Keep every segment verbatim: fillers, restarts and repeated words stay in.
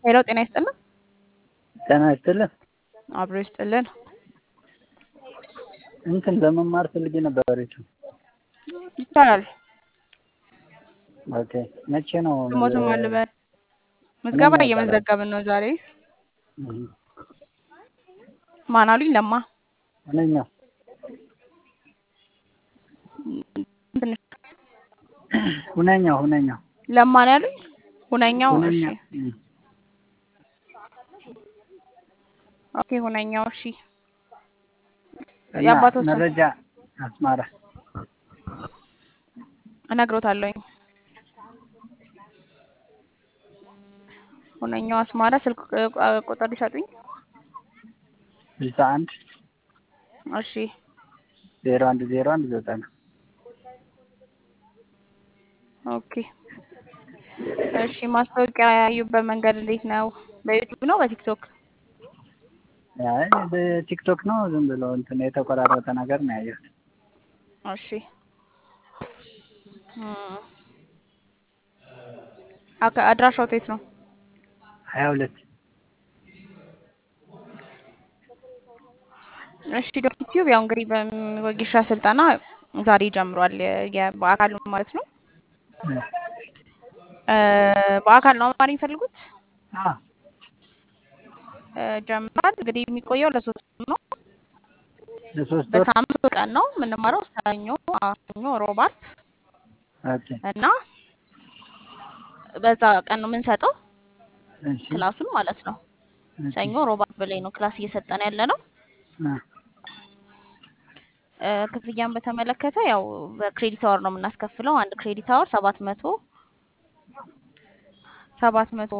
ሄሎ ጤና ይስጥልን። ጤና ይስጥልን። አብሮ ይስጥልን። እንትን ለመማር ፈልጌ ነበር እሱ። ይቻላል። ኦኬ መቼ ነው? ስሞትም አልበል ምዝገባ እየመዘገብን ነው ዛሬ። ማን አሉኝ? ለማ ሁነኛ ሁነኛ ሁነኛ ለማ ነው ያሉኝ። ሁነኛው እሺ ኦኬ ሁነኛው እሺ። ያባቶች መረጃ አስማራ እነግሮታለሁኝ። ሁነኛው አስማራ ስልክ ቁጥር ይሰጡኝ። ስልሳ አንድ እሺ ዜሮ አንድ ዜሮ አንድ ዘጠና ኦኬ እሺ። ማስታወቂያ ያዩበት መንገድ እንዴት ነው? በዩቲዩብ ነው በቲክቶክ? አይ በቲክቶክ ነው። ዝም ብሎ እንትን የተቆራረጠ ነገር ነው ያየሁት። እሺ አካ አድራሻው የት ነው? ሀያ ሁለት እሺ ዩቲዩብ ያው እንግዲህ በወጌሻ ስልጠና ዛሬ ጀምሯል። በአካል ማለት ነው። በአካል ነው መማር የሚፈልጉት? አዎ ጀምሯል። እንግዲህ የሚቆየው ለሶስት ነው። ለሶስት ወር በሳምንት ቀን ነው የምንማረው። ሰኞ፣ ማክሰኞ፣ ሮብ፣ ዓርብ ኦኬ እና በዛ ቀን ነው የምንሰጠው እሺ ክላሱን ማለት ነው። ሰኞ፣ ሮብ፣ ዓርብ ላይ ነው ክላስ እየሰጠን ያለ ነው። ክፍያን በተመለከተ ያው በክሬዲት አወር ነው የምናስከፍለው። አንድ ክሬዲት አወር ሰባት መቶ ሰባት መቶ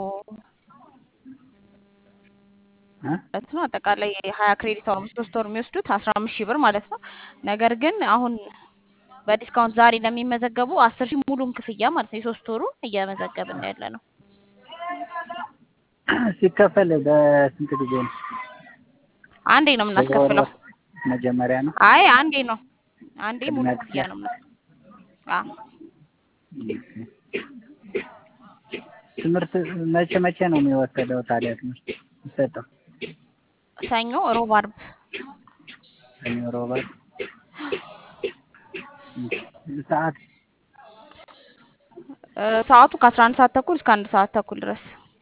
ነው። አጠቃላይ ሀያ ክሬዲት አወር ሶስት ወር የሚወስዱት አስራ አምስት ሺህ ብር ማለት ነው። ነገር ግን አሁን በዲስካውንት ዛሬ ለሚመዘገቡ አስር ሺህ ሙሉን ክፍያ ማለት ነው የሶስት ወሩ እየመዘገብን ያለ ነው። ሲከፈል በስንት ጊዜ ነው? አንዴ ነው የምናስከፍለው። መጀመሪያ ነው? አይ አንዴ ነው። አንዴ ሙሉ ክፍያ ነው የምናስከፍለው። አዎ ትምህርት መቼ መቼ ነው የሚወሰደው ታዲያ? ትምህርት ይሰጠው? ሰኞ፣ ሮብ፣ ዓርብ። ሰኞ፣ ሮብ፣ ዓርብ። ሰዓት ሰዓቱ ከአስራ አንድ ሰዓት ተኩል እስከ አንድ ሰዓት ተኩል ድረስ።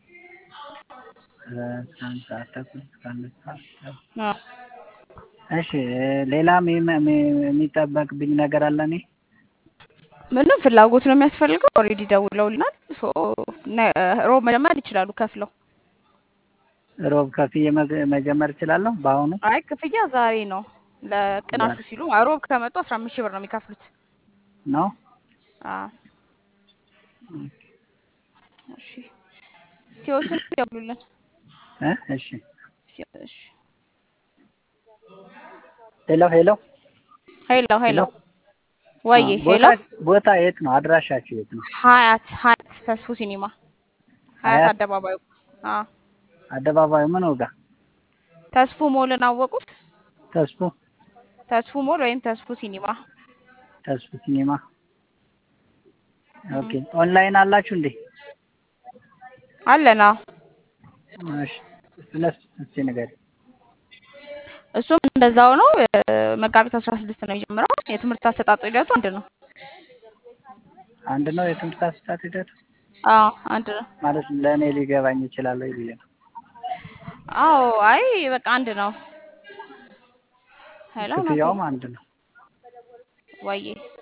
አንድ ሰዓት ተኩል እስከ አንድ ሰዓት ተኩል። አዎ እሺ ሌላም የሚጠበቅብኝ ነገር አለ? እኔ ምንም ፍላጎት ነው የሚያስፈልገው። ኦልሬዲ ደውለውልናል። ሶ ሮብ መጀመር ይችላሉ ከፍለው። ሮብ ከፍዬ መጀመር እችላለሁ በአሁኑ? አይ ክፍያ ዛሬ ነው ለቅናሹ ሲሉ። ሮብ ከመጡ አስራ አምስት ሺህ ብር ነው የሚከፍሉት ነው። አዎ እሺ ሲወስኑ ይደውሉልን። እ እሺ እሺ ሄሎ ሄሎ ሄሎ ሄሎ ወይ ሄሎ ቦታ የት ነው? አድራሻችሁ የት ነው? ሀያት ሀያት ተስፉ ሲኒማ ሀያት አደባባዩ። አዎ አደባባዩ ምን ወጋ? ተስፉ ሞልን አወቁት? ተስፉ ተስፉ ሞል ወይም ተስፉ ሲኒማ። ተስፉ ሲኒማ። ኦኬ ኦንላይን አላችሁ እንዴ? አለና። እሺ ስለሱ እስኪ ንገሪኝ። እሱም እንደዛው ነው። መጋቢት አስራ ስድስት ነው የሚጀምረው። የትምህርት አሰጣጡ ሂደቱ አንድ ነው። አንድ ነው የትምህርት አሰጣጡ ሂደቱ? አዎ አንድ ነው ማለት ለእኔ ሊገባኝ ይችላል ወይ ብዬ ነው። አዎ አይ በቃ አንድ ነው። ሄሎ ክፍያውም አንድ ነው ወይ